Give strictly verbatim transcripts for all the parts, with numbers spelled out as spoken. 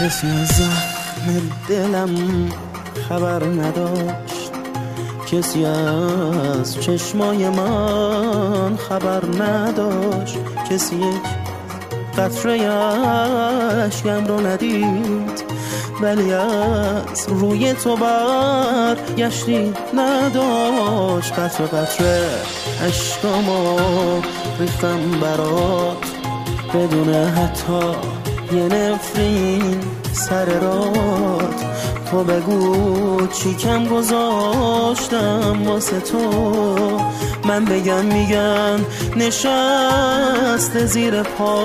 کسی از زخم دلم خبر نداشت، کسی از چشمای من خبر نداشت، کسی یک قطره اشکم رو ندید، ولی از روی تو برگشتی نداشت. قطره قطره اشکامو ریختم برات بدون حتی یه نفرین سر رات. تو بگو چی کم گذاشتم واسه تو، من بگم میگن نشسته زیر پا.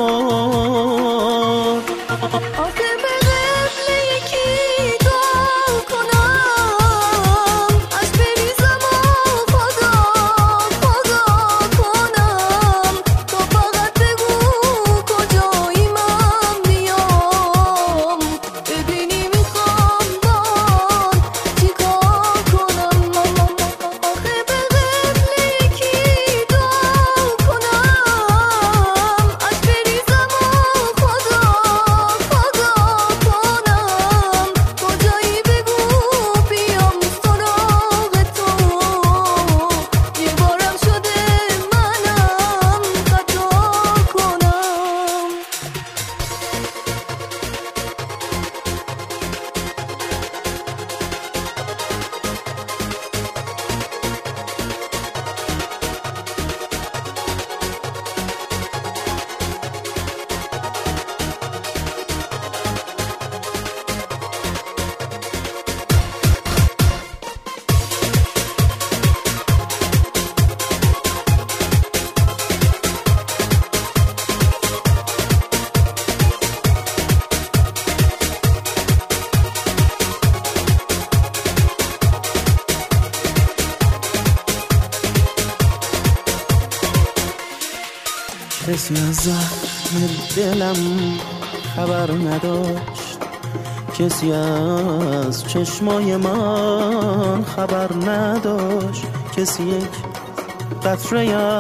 کسی از زخم دلم خبر نداشت، کسی از چشمای من خبر نداشت، کسی یک قطره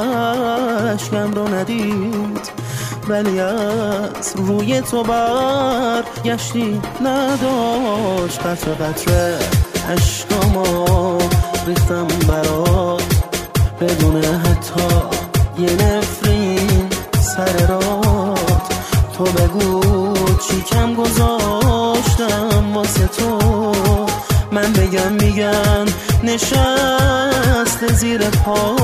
اشکم رو ندید، ولی از روی تو برگشتی نداشت. قطره قطره اشکامو ریختم برات بدون حتی یه نفرین سر رات. تو بگو چی کم گذاشتم واسه تو، من بگم میگن نشسته زیر پا.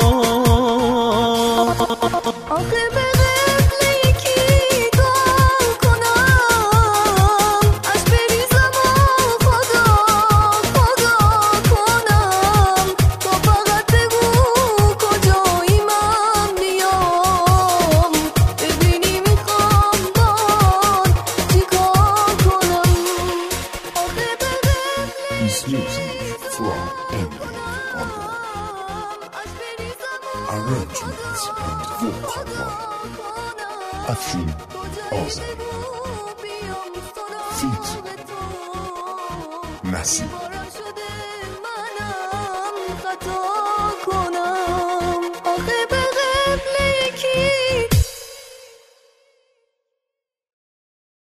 This music from Emily Onda. Arrangements and vocal by Afshin Ozan. Feat. Nasib.